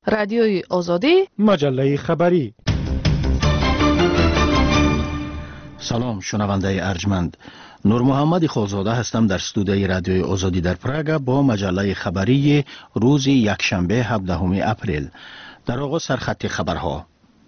رادیوی آزادی، مجله خبری. سلام شنونده ارجمند، نور محمد خالزاده هستم در استودیوی رادیوی آزادی در پراگ با مجله خبری روز یکشنبه 17 اپریل. در آغاز سرخط خبرها.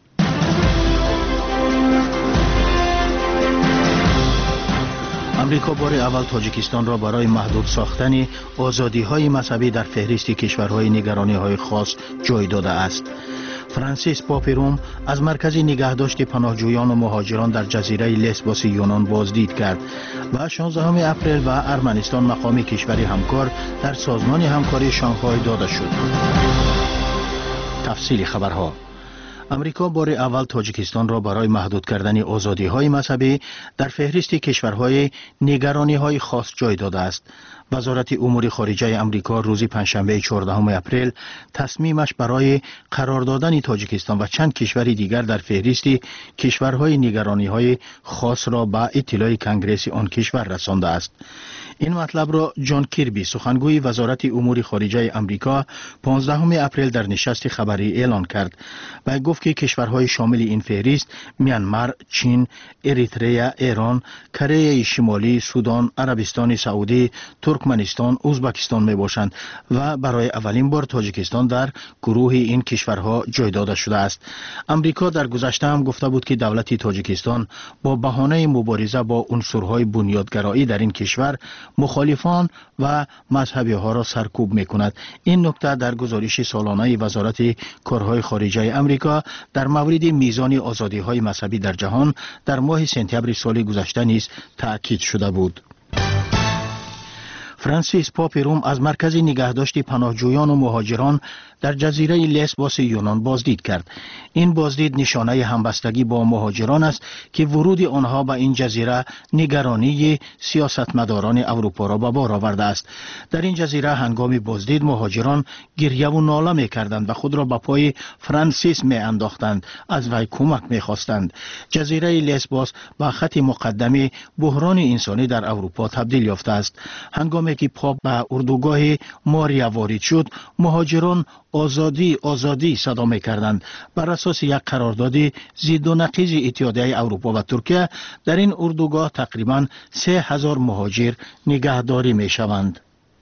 امریکا بار اول تاجیکستان را برای محدود ساختن آزادی‌های مذهبی در فهرست کشورهای نگرانی‌های خاص جای داده است. فرانسیس پاپ روم از مرکز نگهداشت پناهجویان و مهاجران در جزیره لسبوس یونان بازدید کرد و 16 اپریل به ارمنستان مقام کشوری همکار در سازمان همکاری شانگهای داده شد. تفصیل خبرها. امریکا بار اول تاجیکستان را برای محدود کردن آزادی‌های مذهبی در فهرست کشورهای نگرانی‌های خاص جای داده است. وزارت امور خارجه امریکا روز پنجشنبه 14 اپریل تصمیمش برای قرار دادن تاجیکستان و چند کشور دیگر در فهرست کشورهای نگرانی‌های خاص را به اطلاع کنگره آن کشور رسانده است. این مطلب را جان کیربی سخنگوی وزارت امور خارجه امریکا 15 اپریل در نشست خبری اعلان کرد و گفت که کشورهای شامل این فهرست میانمار، چین، اریتریا، ایران، کره شمالی، سودان، عربستان سعودی، ترکمنستان، ازبکستان می باشند و برای اولین بار تاجیکستان در گروه این کشورها جای داده شده است. امریکا در گذشته هم گفته بود که دولت تاجیکستان با بهانه مبارزه با عنصرهای بنیادگرایی در این کشور مخالفان و مذهبی ها را سرکوب می کند. این نکته در گزارش سالانه وزارت کارهای خارجه امریکا در مورد میزان آزادی های مذهبی در جهان در ماه سپتامبر سال گذشته نیز تأکید شده بود. فرانسیس پاپ روم از مرکز نگهداشت پناهجویان و مهاجران در جزیره لسبوس یونان بازدید کرد. این بازدید نشانه همبستگی با مهاجران است که ورود آنها به این جزیره نگرانی سیاستمداران اروپا را به بار آورده است. در این جزیره هنگام بازدید مهاجران گریه و ناله می‌کردند و خود را به پای فرانسیس می‌انداختند، از وی کمک می‌خواستند. جزیره لسبوس به خط مقدم بحران انسانی در اروپا تبدیل یافته است. هنگامی که پاپ به اردوگاه ماریا وارد شد، مهاجران آزادی آزادی صدا می‌کردند. بر اساس یک قرارداد ضد و نقیض اتحادیه اروپا و ترکیه در این اردوگاه تقریباً 3000 مهاجر نگهداری می‌شوند.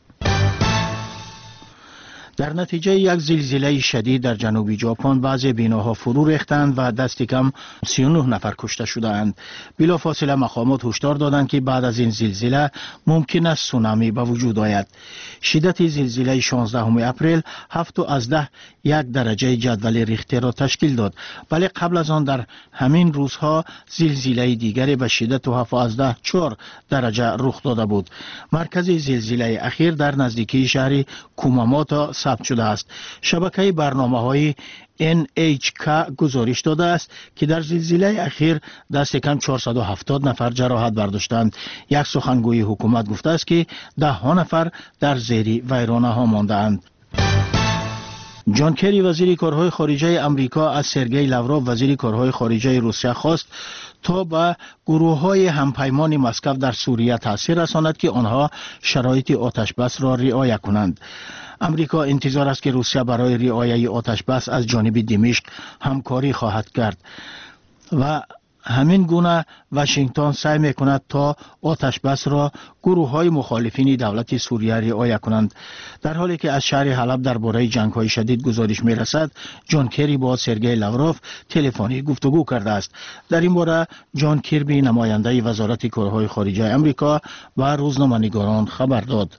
در نتیجه یک زلزله شدید در جنوب ژاپن بعضی بناها فرو ریختند و دست کم 39 نفر کشته شدند. بلافاصله مقامات هشدار دادند که بعد از این زلزله ممکن است سونامی به وجود آید. شدت زلزله 16 اپریل 7.1 درجه جدول ریختر را تشکیل داد، ولی قبل از آن در همین روزها زلزله دیگری به شدت 7.4 درجه رخ داده بود. مرکز زلزله اخیر در نزدیکی شهر کوماموتو ثبت شده است. شبکه برنامه‌های NHK گزارش داده است که در زلزله اخیر دست کم 470 نفر جراحت برداشتند. یک سخنگوی حکومت گفته است که 10 نفر در زیر ویرانه‌ها مانده‌اند. جان کری وزیر کارهای خارجه امریکا از سرگئی لاوروف وزیر کارهای خارجه روسیه خواست تا به گروه‌های همپیمان مسکو در سوریه تاثیر رساند که آنها شرایط آتش بس را رعایت کنند. امریکا انتظار است که روسیه برای رعایت آتش بس از جانب دمشق همکاری خواهد کرد و همین گونه واشنگتن سعی می‌کند تا آتش بس را گروه‌های مخالفین دولت سوریه رعایت کنند. در حالی که از شهر حلب درباره جنگ‌های شدید گزارش می‌رسد، جان کری با سرگئی لاوروف تلفنی گفتگو کرده است. در این باره جان کیربی نماینده وزارت کارهای خارجه امریکا و روزنامه‌نگاران خبر داد.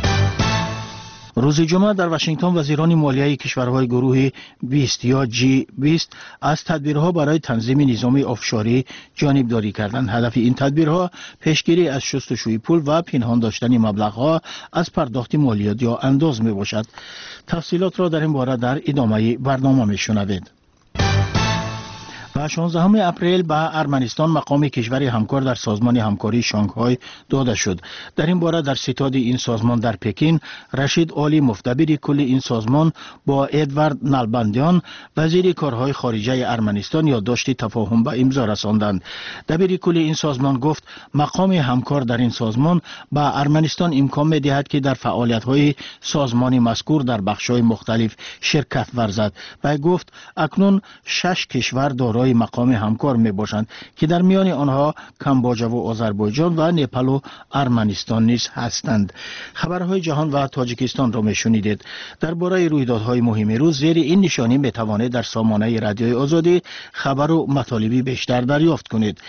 روز جمعه در واشنگتن وزیران مالیه کشورهای گروه 20 یا G20 از تدبیرها برای تنظیم نظام آفشاری جانبداری کردند. هدف این تدبیرها پیشگیری از شستشوی پول و پنهان داشتن مبلغ‌ها از پرداخت مالیات یا انداز می باشد. تفصیلات را در این باره در ادامه برنامه می شنوید. و 16 اپریل به ارمنستان مقام کشور همکار در سازمان همکاری شانگهای داده شد. در این باره در ستاد این سازمان در پکین، رشید عالی مفتبر کل این سازمان با ادوارد نالباندیان وزیر کارهای خارجه ارمنستان یادداشت تفاهم به امضا رساندند. دبیر کل این سازمان گفت مقام همکار در این سازمان به ارمنستان امکان می‌دهد که در فعالیت‌های سازمان مذکور در بخش‌های مختلف شرکت ورزد و گفت اکنون 6 کشور دارای مقام همکار میباشند که در میان آنها کامبوجا و آذربایجان و نپال و ارمنستان نیز هستند. خبرهای جهان و تاجیکستان را میشنیدید. درباره رویدادهای مهم روز زیر این نشانی میتوانید در سامانه رادیوی آزادی خبر و مطالبی بیشتر دریافت کنید.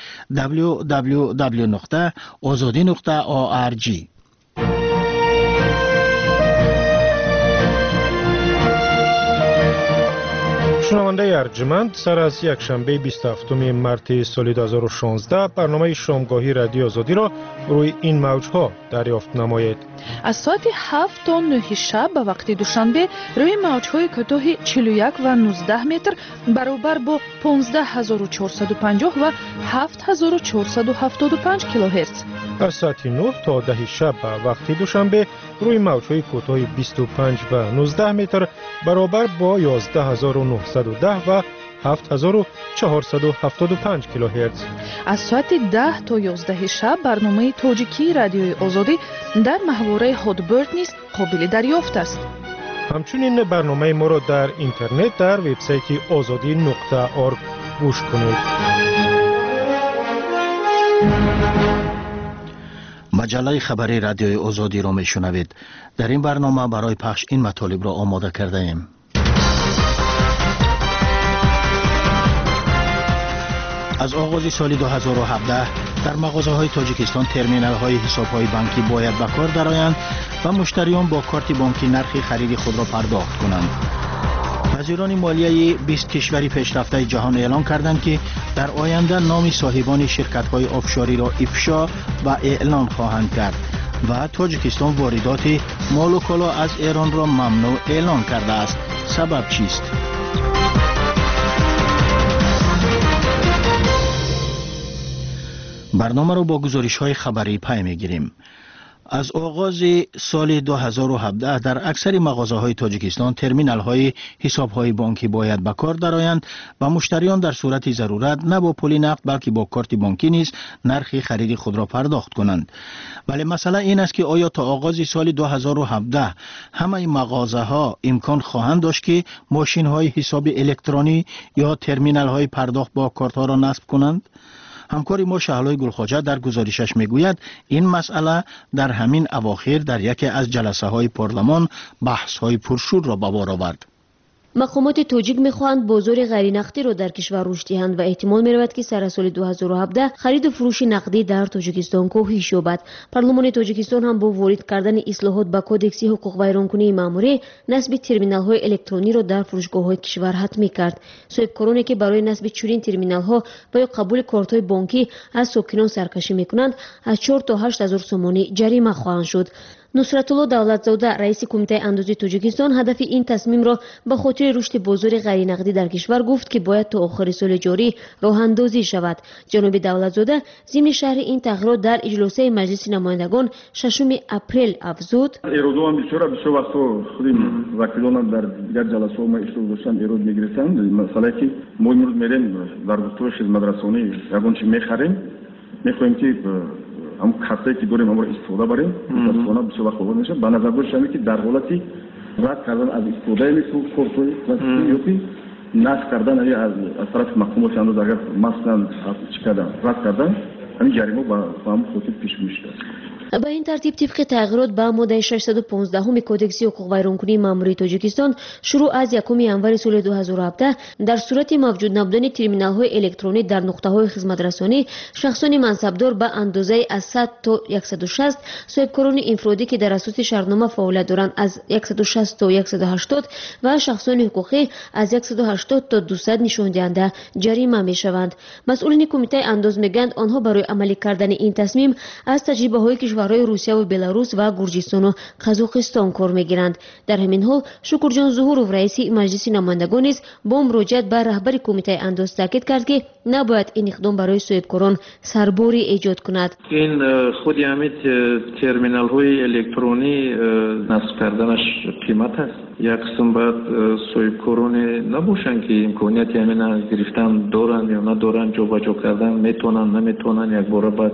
www.azadi.org. شنونده ارجمند، سر از یک شنبه 27 مارس سال 2016 برنامه شامگاهی رادیو آزادی را روی این موجها دریافت نمایید. از ساعت 7 تا 9 شب به وقت دوشنبه روی موجهای کوتاه 41 و 19 متر برابر با 15450 و 7475 کیلوهرتز. از ساعت 9 تا 10 شب به وقت دوشنبه روی موجهای کوتاه 25 و 19 متر برابر با 11910 و 7475 کیلوهرتز. از ساعت 10 تا 11 شب برنامه تاجیکی رادیوی آزادی در محوره هادبرد نیز قابل دریافت است. همچنین برنامه ما را در اینترنت در وبسایت azadi.org گوش کنید. مجله خبری رادیوی آزادی را میشنوید. در این برنامه برای پخش این مطالب را آماده کرده ایم. از آغاز سال 2017 در مغازه‌های تاجیکستان ترمینال‌های حساب‌های بانکی باید به کار درآیند و مشتریان با کارت بانکی نرخ خرید خود را پرداخت کنند. وزیران مالیه 20 کشور پیشرفته جهان اعلام کردند که در آینده نام صاحبان شرکت‌های آفشاری را افشا و اعلان خواهند کرد و تاجیکستان واردات مال و کالا از ایران را ممنوع اعلان کرده است. سبب چیست؟ برنامه را با گزارش‌های خبری پی می‌گیریم. از آغاز سال 2017 در اکثر مغازه‌های تاجیکستان ترمینال‌های حساب‌های بانکی باید به کار درآیند و مشتریان در صورت ضرورت نه با پول نقد بلکه با کارت بانکی نیز نرخ خرید خود را پرداخت کنند. ولی مسئله این است که آیا تا آغاز سال 2017 همه مغازه‌ها امکان خواهند داشت که ماشین‌های حساب الکترونی یا ترمینال‌های پرداخت با کارت‌ها را نصب کنند؟ همکار ما شهلای گلخواجه در گزارشش میگوید این مسئله در همین اواخر در یکی از جلسه های پارلمان بحث های پرشور را به بار آورد. مقامات تاجیک میخواهند بازار غیر نقدی را در کشور رشد دهند و احتمال میرود که سر سال 2017 خرید و فروش نقدی در تاجیکستان کاهش یابد. پارلمان تاجیکستان هم با وارد کردن اصلاحات به کودکس حقوق ویرانکنی ماموری نصب ترمینال‌های الکترونی را در فروشگاه‌های کشور حتمی کرد. صاحبکارانی که برای نصب چنین ترمینال‌ها و یا قبول کارت‌های بانکی از ساکنان سرکشی میکنند از 4 تا 8000 سومانی جریمه خواهند شد. نصرتالله دولتزاده رئیس کمیته اندازی تاجیکستان هدف این تصمیم را به خاطر رشد بازار غیر نقدی در کشور گفت که باید تا آخر سال جاری راه اندازی شود. جناب دولتزاده ضمن شرح این تغییرات در اجلاس مجلس نمایندگان 6 اپریل افزود: ایرودوان بسیار وقت خود وکیلان در دیگر جلسات ما اشتراک داشتن ایراد میگرفتند. مثلا که ما امروز میریم در گفتگو مدرسانی یگان چی میخریم میخوایم که هم کارتی که داریم ما استفاده بریم متاسفانه بسیار وقت باور میشه. به نظر داشتم که در حالتی رد کردن از استفاده میشه کارتوی پلاستیکی نصب کردن از طرف مقامات انداز اگر مثلا چیکار رد کردن همین جریمه با هم خودت پیش میشه. به این ترتیب طبق تغییرات به ماده 615 کودکس حقوق ویرانکنی ماموری تاجیکستان شروع از 1 ینور سال 2017 در صورت موجود نبودن ترمینال‌های الکترونی در نقطه‌های خدمت‌رسانی شخصان منصبدار به اندازه از 100 تا 160 صاحبکاران انفرادی که در اساس شرطنامه فعالیت دارند از 160 تا 180 و شخصان حقوقی از 180 تا 200 نشان دهنده جریمه می‌شوند. مسئولین کمیته انداز میگویند آنها برای عملی کردن این تصمیم از تجربه‌های кишварҳои Русия ва Беларус ва Гурҷистону Қазоқистон кор мегиранд. Дар ҳамин ҳол Шукурҷон Зуҳуров, раиси маҷлиси намояндагон низ бо муроҷиат ба раҳбари кумитаи андоз таъкид кард, ки набояд ин иқдом барои соҳибкорон сарбори эҷод кунад. ин худи ҳамин терминалҳои электронӣ насб карданаш қимат аст. як қисм баъд соҳибкороне набошанд ки имконияти ҳамина гирифтан доранд ё надоранд, ҷобаҷо кардан метавонанд наметавонанд, якбора баъд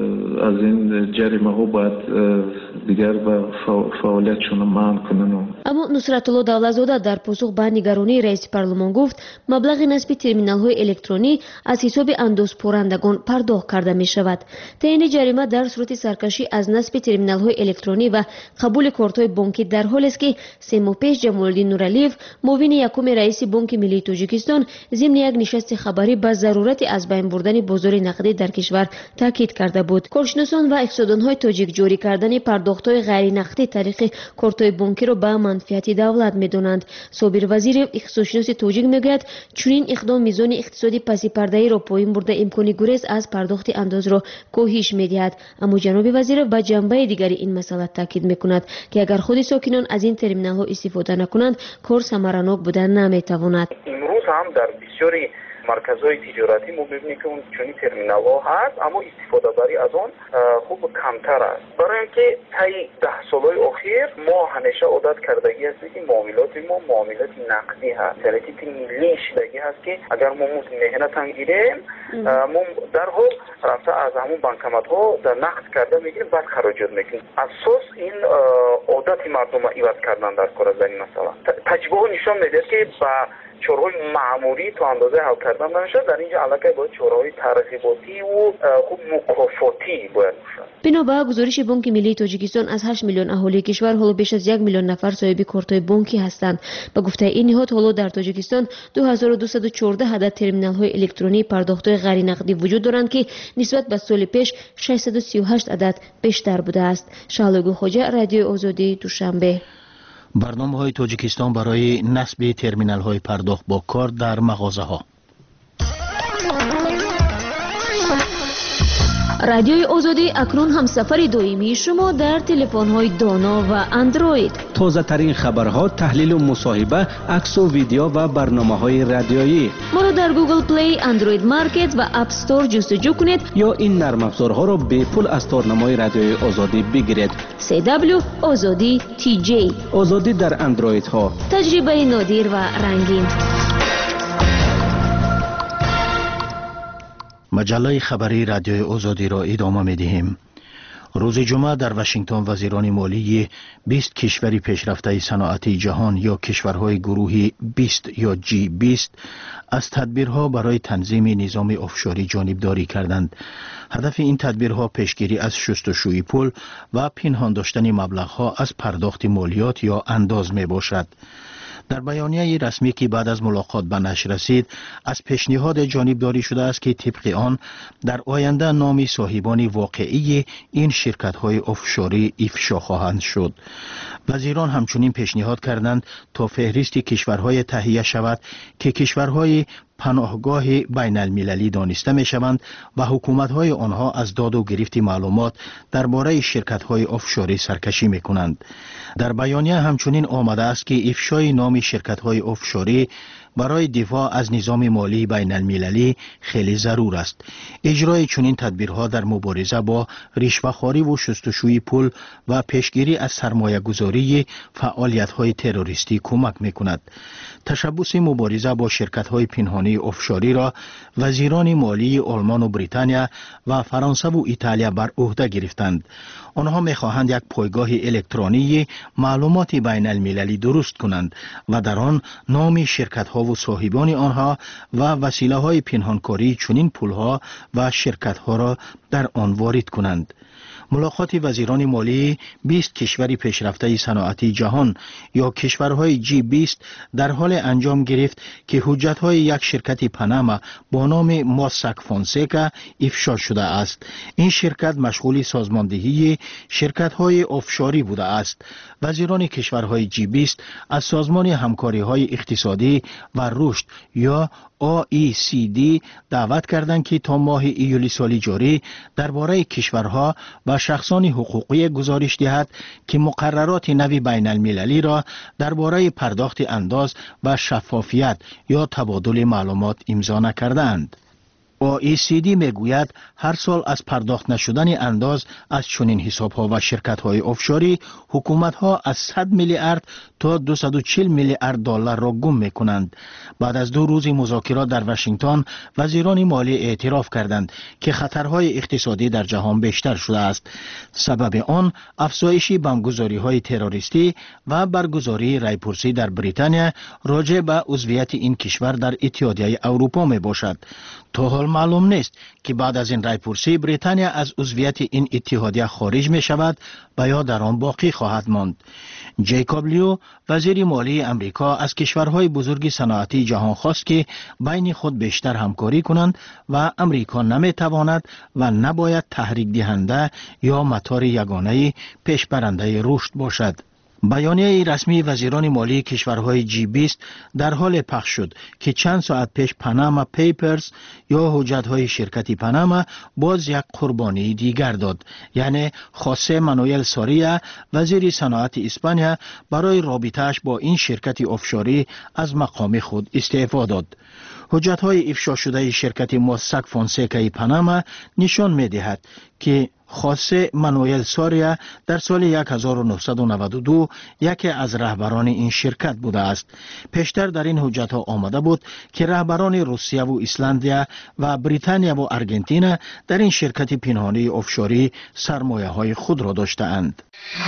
аз ин ҷаримаҳо баъд дигар ба фаъолиятшон манъ кунанд. аммо Нусратулло Давлатзода дар посух ба нигаронии раиси парлумон гуфт, маблағи насби терминалҳои электронӣ аз ҳисоби андозпорандагон пардохт карда мешавад. таъини ҷарима дар сурати саркашӣ аз насби терминалҳои электронӣ ва қабули кортҳои бонкӣ дар ҳолест ки 3 моҳ пеш Ҷамолиддин Нуралиев, муовини якуми раиси Бонки Миллии Тоҷикистон, зимни як нишасти хабарӣ ба зарурати аз байн бурдани бозори нақдӣ дар кишвар таъкид карда буд. Коршиносон ва иқтисоддонҳои тоҷик ҷорӣ кардани пардохтҳои ғайринақдӣ тариқи кортҳои бонкиро ба манфиати давлат медонанд. Собир Вазиров, иқтисодшиноси тоҷик, мегӯяд, чунин иқдом мизони иқтисоди пасипардаиро поин бурда имкони гурез аз пардохти андозро коҳиш медиҳад. аммо ҷаноби Вазиров ба ҷанбаи дигари ин масъала таъкид мекунад, ки агар худи сокинон аз ин терминалҳо истифода накунанд, кор самаранок будан наметавонад. имрӯз ҳам дар бисёри марказҳои тиҷоратӣ мо мебинем ки чунин терминалҳо ҳаст, аммо истифодабарӣ аз он хуб камтар аст. барои ин ки таи 10 солҳои охир мо ҳамеша одат кардагӣ ҳастем ки муомилоти мо муомилоти нақдӣ ҳаст. харити миллӣ шидагӣ ҳаст ки агар мо меҳнатам гирем, мо дарҳол рафта аз ҳамун банкоматҳо дар нақд карда мегирем, баъд хароҷот мекунем. асос ин одати мардума иваз кардан дар кор аз ин масъала. таҷрибаҳо нишон медиҳад ки ба чораҳои маъмурӣ то андоза ҳал кардан намешавад. дар инҷо аллакай бояд чораҳои тарғиботиву хуб мукофотӣ бояд бошад. бино ба гузориши Бонки Миллии Тоҷикистон, аз 8 миллион аҳолии кишвар ҳоло беш аз 1 миллион нафар соҳиби кортҳои бонкӣ ҳастанд. ба гуфтаи ин ниҳод, ҳоло дар Тоҷикистон 2214 адад терминалҳои электронии пардохтҳои ғайринақдӣ вуҷуд доранд, ки нисбат ба соли пеш 638 адад бештар будааст. Шаҳлои Хоҷа, Радиои Озодӣ, Душанбе. барномаҳои Тоҷикистон барои насби терминалҳои пардохт бо кор дар мағозаҳо. радиои Озодӣ акнун ҳамсафари доимии шумо дар телефонҳои доно ва Android. тозатарин хабарҳо, таҳлилу мусоҳиба, аксу видео ва барномаҳои радиоӣ. моро дар Google Play, Android Market ва App Store ҷустуҷӯ кунед ё ин нармафзорҳоро бепул аз торнамои радиои Озодӣ бигиред. CW Озодӣ TJ. Озодӣ дар андроидҳо. таҷрибаи нодир ва рангин. маҷаллаи хабарии радиои Озодиро идома медиҳем. рӯзи ҷумъа дар Вашингтон вазирони молии 20 кишвари пешрафтаи саноати ҷаҳон ё кишварҳои гурӯҳи 20 ё G20 аз тадбирҳо барои танзими низоми офшорӣ ҷонибдорӣ карданд. ҳадафи ин тадбирҳо пешгирӣ аз шустушӯи пул ва пинҳон доштани маблағҳо аз пардохти молиёт ё андоз мебошад. дар баёнияи расмӣ ки баъд аз мулоқот ба нашр расид, аз пешниҳоде ҷонибдорӣ шудааст ки тибқи он дар оянда номи соҳибони воқеии ин ширкатҳои офшорӣ ифшо хоҳанд шуд. вазирон ҳамчунин пешниҳод карданд то феҳристи кишварҳое таҳия шавад ки кишварҳои паноҳгоҳи байналмилалӣ дониста мешаванд ва ҳукуматҳои онҳо аз доду гирифти маълумот дар бораи ширкатҳои офшорӣ саркашӣ мекунанд. дар баёния ҳамчунин омадааст ки ифшои номи ширкатҳои офшорӣ барои дифоъ аз низоми молии байналмилалӣ хеле зарур аст. иҷрои чунин тадбирҳо дар мубориза бо ришвахориву шустушӯи пул ва пешгирӣ аз сармоягузории фаъолиятҳои террористӣ кӯмак мекунад. ташаббуси мубориза бо ширкатҳои пинҳонии офшориро вазирони молии Олмону Британия ва Фаронсаву Италия бар уҳда гирифтанд. онҳо мехоҳанд як пойгоҳи электронии маълумоти байналмилалӣ дуруст кунанд ва дар он номи ширкатҳову соҳибони онҳо ва василаҳои пинҳонкории чунин пулҳо ва ширкатҳоро дар он ворид кунанд. мулоқоти вазирони молии 20 кишвари пешрафтаи саноати ҷаҳон ё кишварҳои G20 дар ҳоле анҷом гирифт ки ҳуҷҷатҳои як ширкати Панама бо номи Mossack Fonseca ифшо шудааст. ин ширкат машғули созмондиҳии ширкатҳои офшорӣ будааст وزیران کشورهای G20 از سازمان همکاری‌های اقتصادی و رشد یا OECD دعوت کردند که تا ماه ایولی سال جاری درباره کشورها و شخصان حقوقی گزارش دهد که مقررات نوی بین المللی را درباره پرداخت انداز و شفافیت یا تبادل معلومات امضا نکردند. OECD میگوید هر سال از پرداخت نشدن انداز از چنین حساب‌ها و شرکت‌های آفشوری حکومت‌ها از 100 میلیارد تا 240 میلیارد دلار را گم می‌کنند. بعد از 2 روز مذاکرات در واشنگتن، وزیران مالی اعتراف کردند که خطرهای اقتصادی در جهان بیشتر شده است. سبب آن افزایش بمبگذاری‌های تروریستی و برگزاری رایپرسی در بریتانیا راجع به عضویت این کشور در اتحادیه اروپا میباشد. تا حال معلوم نیست که بعد از این رایپرسی بریتانیا از عضویت این اتحادیه خارج می شود و یا در آن باقی خواهد ماند. جیکوب لیو وزیر مالی امریکا از کشورهای بزرگ صنعتی جهان خواست که بین خود بیشتر همکاری کنند و امریکا نمی تواند و نباید تحریک دهنده یا موتور یگانه پیشبرنده رشد باشد. بیانیه رسمی وزیران مالی کشورهای G20 در حال پخش شد که چند ساعت پیش پاناما پیپرز یا حجت‌های شرکت پاناما باز یک قربانی دیگر داد، یعنی خوسه مانوئل سوریا وزیر صنعت اسپانیا برای رابطه‌اش با این شرکت آفشوری از مقام خود استعفا داد. حجت‌های افشا شده شرکت موساک فونسیکای پاناما نشان می‌دهد که خوسه مانوئل سوریا در سال 1992 یکی از رهبران این شرکت بوده است. پیشتر در این حجت‌ها آمده بود که رهبران روسیه و ایسلندیا و بریتانیا و آرژانتین در این شرکت پنهانی آفشوری سرمایه‌های خود را داشته‌اند.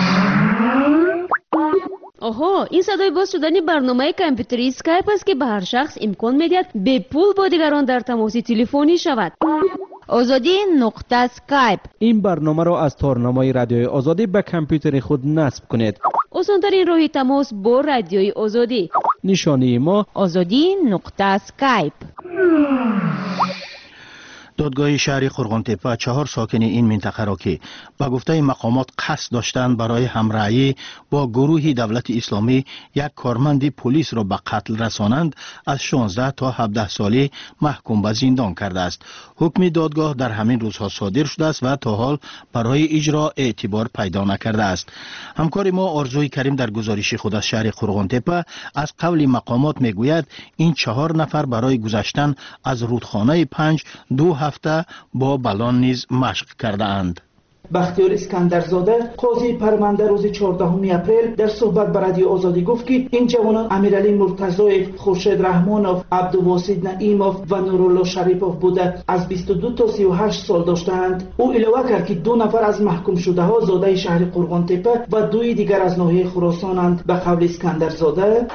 آها، این صدای باز شدن برنامه کامپیوتری اسکایپ است که به هر شخص امکان می‌دهد به پول با دیگران در تماس تلفنی شود. آزادی نقطه اسکایپ. این برنامه را از تارنمای رادیوی آزادی به کامپیوتر خود نصب کنید. آسان‌ترین راه تماس با رادیوی آزادی. نشانی ما آزادی نقطه اسکایپ. دادگاه شهر قرغانتپه 4 ساکن این منطقه را که با گفته مقامات قصد داشتند برای همراهی با گروه دولت اسلامی یک کارمند پلیس را به قتل رسانند از 16 تا 17 سالی محکوم به زندان کرده است. حکم دادگاه در همین روزها صادر شده است و تا حال برای اجرا اعتبار پیدا نکرده است. همکار ما آرزوی کریم در گزارش خود از شهر قرغانتپه از قول مقامات میگوید این 4 نفر برای گذشتن از رودخانه 5 2 هفته با بلان نیز مشق کرده اند. بختیار اسکندرزاده قاضی پرونده روز 14 اپریل در صحبت با رادیو آزادی گفت که این جوانان امیرعلی مرتضایف، خورشید رحمانوف، عبدالواصد نعیموف و نورالله شریفوف بوده از 22 تا 38 سال داشتند. او علاوه کرد که 2 نفر از محکوم شده ها زاده شهر قرغانتپه و 2 دیگر از ناحیه خراسانند. به قول اسکندرزاده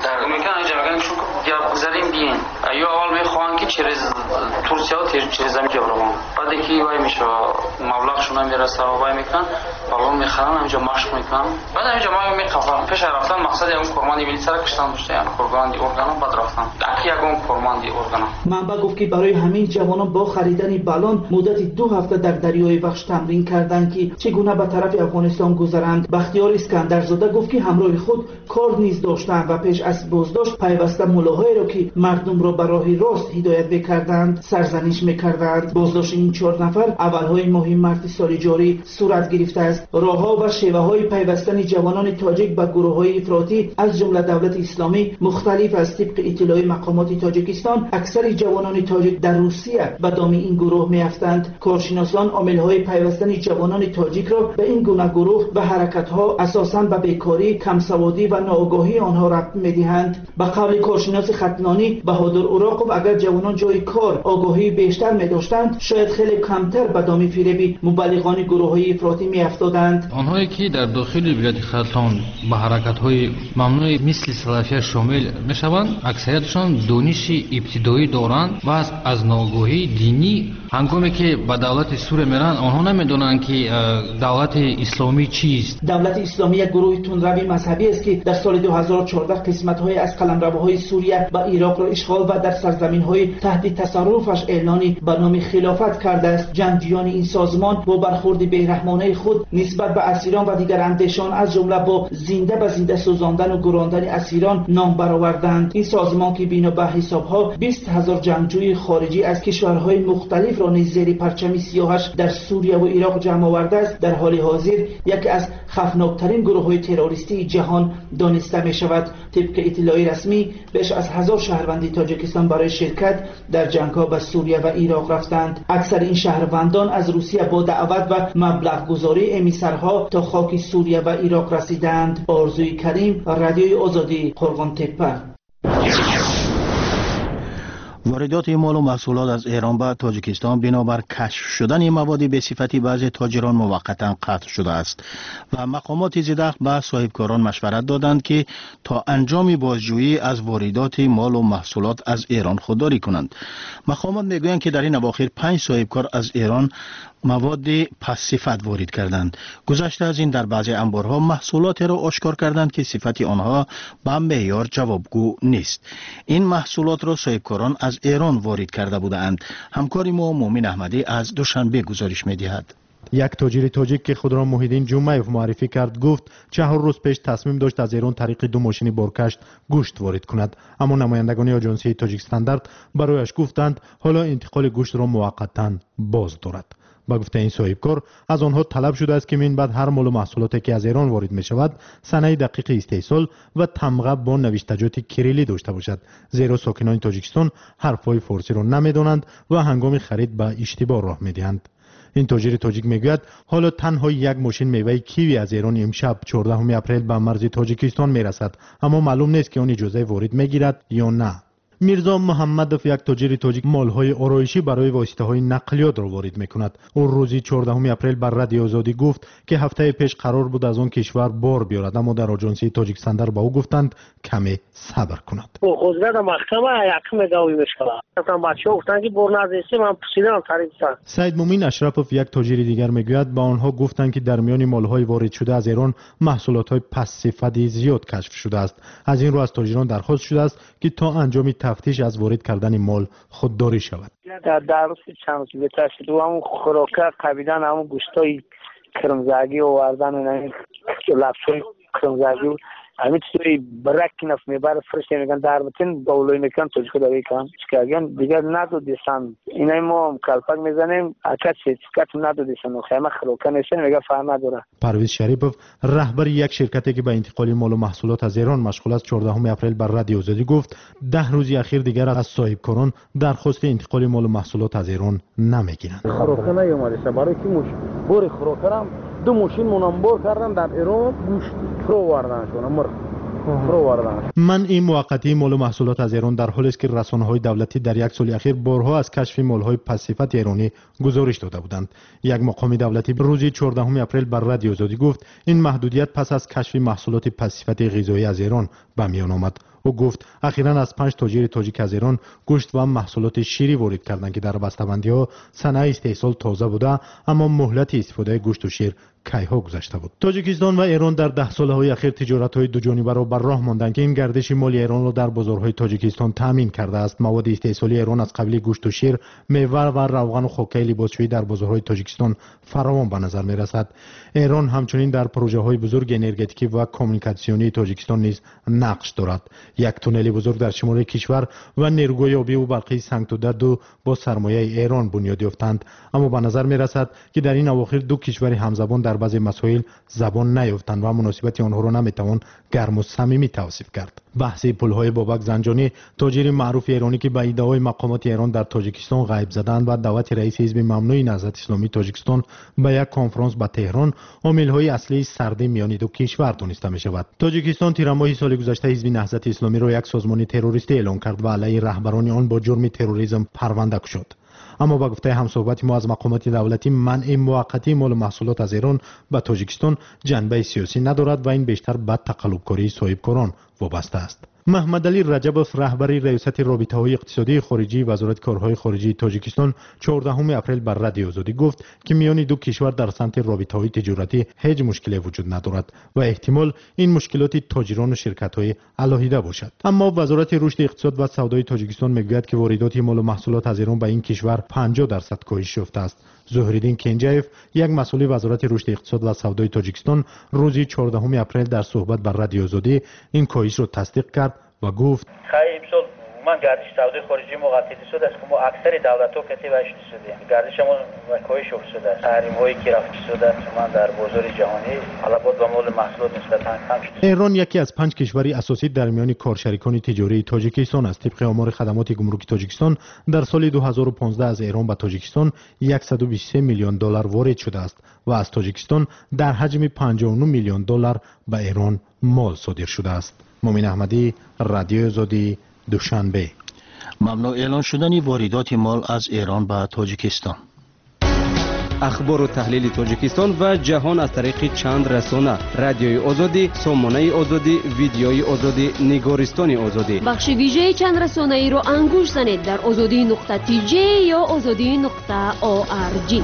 گذاریم بیین ایو اول میخوان که через ترکیه و через زمین جبران بعد که وای میشه مبلغشون میرسه و وای میکنن بالون میخرن همینجا مشق میکنن بعد همینجا ما میخوام پیش رفتن مقصد اون کارمندی ملی سر کشتن داشته یعنی کارمندی ارگانو بعد رفتن دقیق یگون کارمندی ارگانو. منبع گفت که برای همین جوانان با خریدن بالون مدت 2 هفته در دریای وخش تمرین کردند که چگونه به طرف افغانستان گذرند. بختیار اسکندرزاده گفت که همراه خود کار نیز داشتند و پیش از بازداشت پیوسته ملاهای را که مردم را به راه راست هدایت می‌کردند سرزنش می‌کردند. بازداشت این 4 نفر اولهای ماه مارس سال جاری صورت گرفته است. راه‌ها و شیوه‌های پیوستن جوانان تاجیک به گروه‌های افراطی از جمله دولت اسلامی مختلف است. طبق اطلاع مقامات تاجیکستان اکثر جوانان تاجیک در روسیه به دام این گروه می‌افتند. کارشناسان عامل‌های پیوستن جوانان تاجیک را به این گونه گروه و حرکت‌ها اساساً به بیکاری، کمسوادی و ناآگاهی آنها ربط می‌دهند. به قول کارشناس ختنانی بهادر اوراقوف اگر جوانان جای کار آگاهی بیشتر می‌داشتند شاید خیلی کمتر به دام فریب مبلغان گروه‌های افراطی می‌افتادند. آنهایی که در داخل ولایت خراسان به حرکت‌های ممنوع مثل سلفیه شامل می‌شوند اکثریتشان دانش ابتدایی دارند و از ناگاهی دینی هنگامی که به دولت سوریه میرن آنها نمیدونند که دولت اسلامی چیست. دولت اسلامی یک گروه تندروی مذهبی است که در سال 2014 قسمت‌های از قلمروهای سوریه و عراق را اشغال و در سرزمین‌های تحت تصرفش اعلان به نام خلافت کرده است. جنگجویان این سازمان با برخورد بیرحمانه خود نسبت به اسیران و دیگر اندیشان از جمله با زنده به زنده سوزاندن و گراندن اسیران نام برآوردند. این سازمان که بنا به حساب‌ها 20,000 جنگجوی خارجی از کشورهای مختلف را نیز زیر پرچم سیاهش در سوریه و عراق جمع آورده است، در حال حاضر یکی از خطرناکترین گروه‌های تروریستی جهان دانسته می‌شود. طبق اطلاعی رسمی بیش از 1000 شهروند تاجیکستان برای شرکت در جنگ‌ها به سوریه و عراق رفتند. اکثر این شهروندان از روسیه با دعوت و مبلغ گذاری امیسرها تا خاک سوریه و عراق رسیدند. آرزوی کریم، رادیوی آزادی، قرغان تپه. واردات مال و محصولات از ایران به تاجیکستان بنابر کشف شدن مواد به صفتی بعضی تاجران موقتا قطع شده است و مقامات زیرخ به صاحبکاران مشورت دادند که تا انجام بازجویی از واردات مال و محصولات از ایران خودداری کنند. مقامات میگویند که در این اواخر 5 صاحبکار از ایران مواد پس صفت وارد کردند. گذشته از این در بعضی انبارها محصولات را آشکار کردند که صفت آنها به معیار جوابگو نیست. این محصولات را صاحبکاران از ایران وارد کرده بودند. همکار ما مومن احمدی از دوشنبه گزارش می‌دهد. یک تاجر تاجیک که خود را محیدین جمعیف معرفی کرد گفت 4 روز پیش تصمیم داشت از ایران طریق 2 ماشین بارکشت گوشت وارد کند، اما نمایندگان آژانسی تاجیک استاندارد برایش گفتند حالا انتقال گوشت را موقتا باز دارد. با گفته این صاحبکار از آنها طلب شده است که من بعد هر مال و محصولاتی که از ایران وارد می شود صنایع دقیق استحصال و تمغه با نوشتجات کریلی داشته باشد، زیرا ساکنان تاجیکستان حرفهای فارسی را نمیدانند و هنگام خرید به اشتباه راه میدهند. این تاجر تاجیک میگوید حالا تنها یک ماشین میوه کیوی از ایران امشب 14 اپریل به مرز تاجیکستان میرسد، اما معلوم نیست که آن اجازه وارد میگیرد یا نه. میرزا محمدوف یک تاجر تاجیک مالهای آرایشی برای واسطه‌های نقلیات را وارد می‌کند. او روز 14 اپریل بر رادیو آزادی گفت که هفته پیش قرار بود از آن کشور بار بیارد، اما در آژانسی تاجیک استاندارد با او گفتند کمی صبر کند. حضرت محکمه یکم داوی می‌شود. گفتم بچه‌ها گفتن که بر نذاشته من پسیدم طریقا. سید مومین اشرفوف یک تاجر دیگر میگوید با آنها گفتند که در میان مالهای وارد شده از ایران محصولات‌های پس صفتی زیاد کشف شده است. از این رو از تاجران درخواست شده است که تا انجام تفتیش از وارد کردن مال خودداری شود. در روز چند روز گذشته تو همون خوراکه قبیدن همون گوشتای کرمزگی و آوردن این لفظای کرمزگی همین چیزی برک نف میبره فرش میگن در بتن باولای میکن توجه داری کن چیکارن دیگه ندو دیسن اینای ما کلپک میزنیم اکات ندو دیسن خیمه خوراکه نشن میگه فهم نداره. پرویز شریفوف رهبر یک شرکتی که به انتقال مال و محصولات از ایران مشغول است 14 اپریل بر رادیو آزادی گفت 10 روز اخیر دیگر از صاحبکاران درخواست انتقال مال و محصولات از ایران نمیگیرند. خوراکه نیومده برای کی مش بور خوراکه 2 ماشین منبر کردن در ایران گوشت فرو واردن من این موقتی مال و محصولات از ایران در حالی است که رسانه‌های دولتی در یک سال اخیر بارها از کشف مال‌های پس صفت ایرانی گزارش داده بودند. یک مقام دولتی روز 14 اپریل بر رادیو آزادی گفت این محدودیت پس از کشف محصولات پس صفت غذایی از ایران به میان آمد. او گفت اخیراً از 5 تاجر تاجیک از ایران گوشت و محصولات شیری وارد کردند که در بسته‌بندی‌ها صنایع استحصال تازه بوده، اما مهلت استفاده گوشت و شیر کی‌ها گذشته بود. تاجیکستان و ایران در 10 سال‌های اخیر تجارت‌های دو جانبه را بر راه ماندند که این گردش مالی ایران را در بازارهای تاجیکستان تامین کرده است. مواد استحصالی ایران از قبیل گوشت و شیر، میوه و روغن و خاکه لباسشویی در بازارهای تاجیکستان فراوان به نظر می‌رسد. ایران همچنین در پروژه‌های بزرگ انرژتیکی و کمیونیکاسیونی تاجیکستان نیز نقش دارد. یک تونل بزرگ در شمال کشور و نیروگاه آبی و برقی سنگ‌توده دو با سرمایه ایران بنیاد یافتند، اما به نظر می‌رسد که در این اواخر دو کشور همزبان در بعضی مسائل زبان نیافتند و مناسبت آنها را نمی‌توان گرم و صمیمی توصیف کرد. بحث پل‌های بابک زنجانی، تاجر معروف ایرانی که به ادعای مقامات ایران در تاجیکستان غیب زدند و دعوت رئیس حزب ممنوع نهضت اسلامی تاجیکستان به یک کنفرانس به تهران عامل‌های اصلی سردی میان دو کشور دانسته می‌شود. تاجیکستان تیر ماه سال گذشته حزب نهضت اسلامی را یک سازمان تروریستی اعلام کرد و علیه رهبران آن با جرم تروریسم پرونده شد. اما با گفته همصحبت ما از مقامات دولتی منع موقتی مال و محصولات از ایران به تاجیکستان جنبه سیاسی ندارد و این بیشتر به تقلب‌کاری صاحبکاران وابسته است. محمد علی رجبوف رهبر ریاست رابطه‌های اقتصادی خارجی وزارت کارهای خارجی تاجیکستان 14 اپریل بر رادیو آزادی گفت که میان دو کشور در سمت رابطه‌های تجارتی هیچ مشکلی وجود ندارد و احتمال این مشکلات تاجران و شرکت‌های علاهیده باشد. اما وزارت رشد اقتصاد و سودای تاجیکستان میگوید که واردات مال و محصولات از ایران به این کشور 50% کاهش یافته است. ظهیرالدین کنجایف یک مسئول وزارت رشد اقتصاد و سودای تاجیکستان روز 14 اپریل در صحبت بر رادیو آزادی این کاهش را تصدیق کرد و گفت امسال من گردش سودای خارجی ما قطعی شده است که ما اکثر دولت‌ها کتی بهش شدیم. گردش ما کاهش افتاده است. تحریم‌هایی که رفع شده است من در بازار جهانی طلبات و مال محصولات نسبتاً کم شده. ایران یکی از 5 کشور اساسی در میان کارشریکان تجاری تاجیکستان است. طبق آمار خدمات گمرکی تاجیکستان در سال 2015 از ایران به تاجیکستان 123 میلیون دلار وارد شده است و از تاجیکستان در حجم 59 میلیون دلار به ایران مال صادر شده است. مومن احمدی، رادیو آزادی، دوشنبه. ممنوع اعلان شدن واردات مال از ایران به تاجیکستان. اخبار و تحلیل تاجیکستان و جهان از طریق چند رسانه: رادیوی آزادی، سامانه آزادی، ویدیوی آزادی، نگارستان آزادی. بخش ویژه چند رسانه ای را انگوش زنید در azadi.tj یا azadi.org.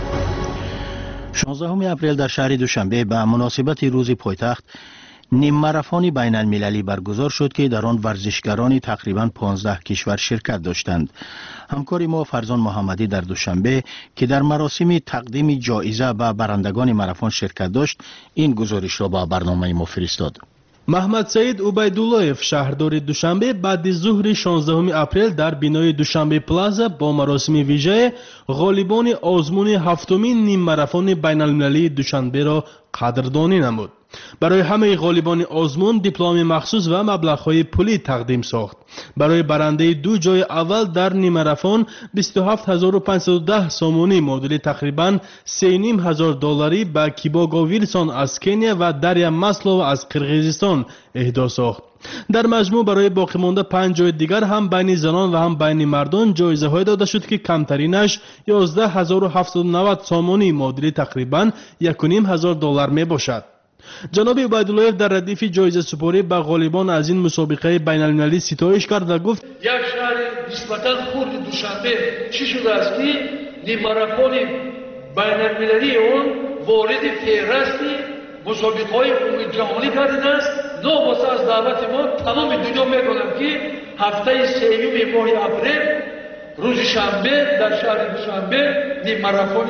16 اپریل در شهر دوشنبه به مناسبت روز پایتخت نیم ماراتون بین المللی برگزار شد که در آن ورزشکاران تقریباً 15 کشور شرکت داشتند. همکار ما فرزان محمدی در دوشنبه که در مراسم تقدیم جایزه به برندگان ماراتون شرکت داشت این گزارش را به برنامه ما فرستاد. محمد سعید عبیداللهیف شهردار دوشنبه بعد ظهر 16 اپریل در بینای دوشنبه پلازا با مراسم ویژه غالبان آزمون هفتمین نیم ماراتون بین المللی دوشنبه را قدردانی نمود. برای همه غالبان آزمون دیپلم مخصوص و مبلغ‌های پولی تقدیم ساخت. برای برنده 2 جای اول در نیم ماراتون 27510 سومونی معادل تقریباً 3500 دلاری به کیبوگا ویلسون از کنیا و دریا مسلو از قرقیزستان اهدا ساخت. در مجموع برای باقی مانده 5 جای دیگر هم بین زنان و هم بین مردان جایزه‌های داده شد که کمترینش 11790 سومونی معادل تقریباً 1500 دلار می باشد. جناب عبیداللهیف در ردیف جایزه سپاری به غالبان از این مسابقه بین المللی ستایش کرد و گفت یک شهر نسبتاً خرد دوشنبه چی شده است که نیم ماراتون بین المللی اون وارد فهرست مسابقه‌های عمومی جهانی گردیده است. واسه از دعوت ما تمام دنیا می‌دانم که هفته سوم ماه اپریل روز شنبه در شهر دوشنبه نیم ماراتون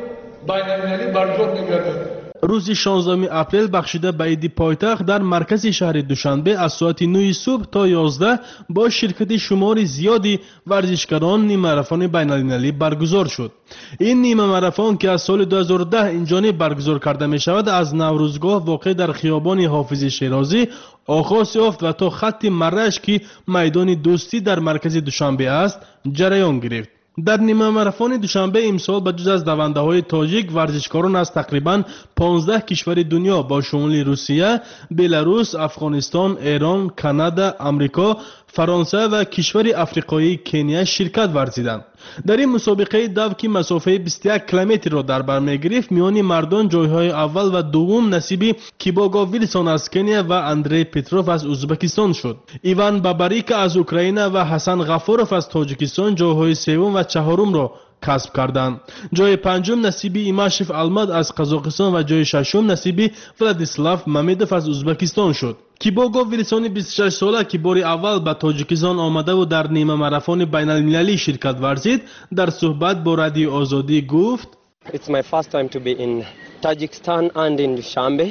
بین المللی برگزار می‌گردد. روز 16 اپریل بخشیده به عید پایتخت در مرکز شهر دوشنبه از ساعت 9 صبح تا 11 با شرکت شمار زیادی ورزشکاران نیم ماراتون بین المللی برگزار شد. این نیم ماراتون که از سال 2010 اینجانب برگزار کرده می شود از نوروزگاه واقع در خیابان حافظ شیرازی آغاز یافت و تا خط مرش که میدان دوستی در مرکز دوشنبه است جریان گرفت. در نیمه ماراتون دوشنبه امسال به جز از دونده‌های تاجیک ورزشکاران از تقریباً 15 کشور دنیا با شمول روسیه، بلاروس، افغانستان، ایران، کانادا، آمریکا، فرانسه و کشور افریقایی کنیا شرکت ورزیدند. در این مسابقه دو که مسافه 21 کیلومتر را در بر می‌گرفت میان مردان جایهای اول و دوم نصیب کیبوگا ویلسون از کنیا و اندری پتروف از ازبکستان شد. ایوان بابریک از اوکراین و حسن غفورов از تاجیکستان جایهای سوم و چهارم را کسب کردند. جای پنجم نصیب ایماشف الماد از قزاقستان و جای ششم نصیب ولادیسلاف مامدوف از ازبکستان شد. کیبوگا ویلسون 26 ساله که بار اول به تاجیکستان آمده و در نیمه ماراتون بین المللی شرکت ورزید در صحبت با رادیو آزادی گفت It's my first time to be in Tajikistan and in Dushanbe.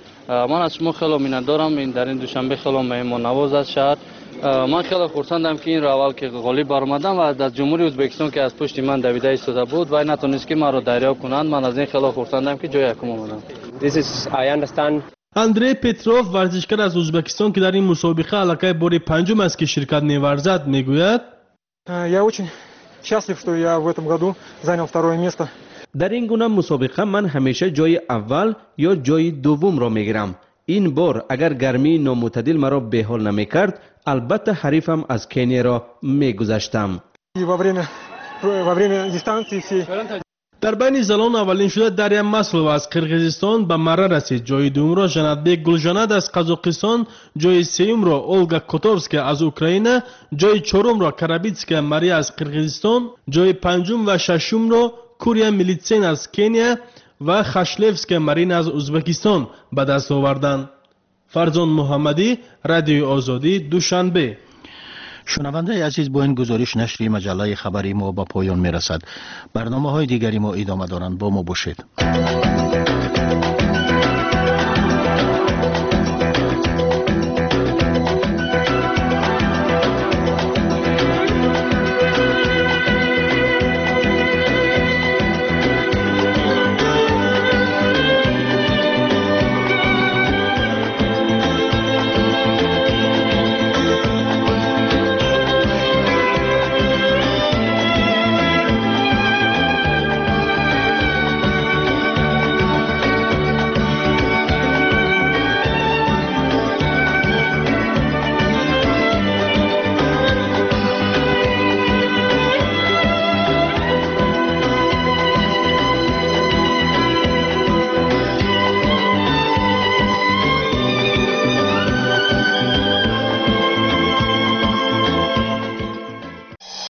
من از شما خیلی می‌ندارم در این دوشنبه خیلی مهمان نواز است شهر. من خیلی خرسندم که این اول که غالب آمدم و از جمهوری ازبکستان که از پشت من دویده ایستاده بود و نتونست که من را دریافت کنند. من از این خیلی خرسندم که جای یکم آمدم. This is I understand. اندری پتروف ورزشکار از ازبکستان که در این مسابقه علاقه بار پنجم است که شرکت می‌ورزد میگوید Я очень счастлив, что я в этом году занял второе место. در این گونه مسابقه من همیشه جای اول یا جای دوم را میگیرم. این بار اگر گرمی نامعتدل مرا به حال نمیکرد البته حریفم از کنیا را میگذشتم. Во время дистанции всей در بین زنان اولین شده دریا مسلو از قرقیزستان به مره رسید. جای دوم را ژنتبک گلژند از قزاقستان، جای سوم را اولگا کوتورسکا از اوکراین، جای چهارم را کرابیتسکا ماریا از قرقیزستان، جای پنجم و ششم را کوریا میلیتسین از کنیا و خشلفسکا مارین از ازبکستان به دست آوردند. فرزان محمدی، رادیوی آزادی، دوشنبه. شنونده عزیز، با این گزارش نشری مجله خبری ما به پایان میرسد. برنامه های دیگری ما ادامه دارند. با ما باشید.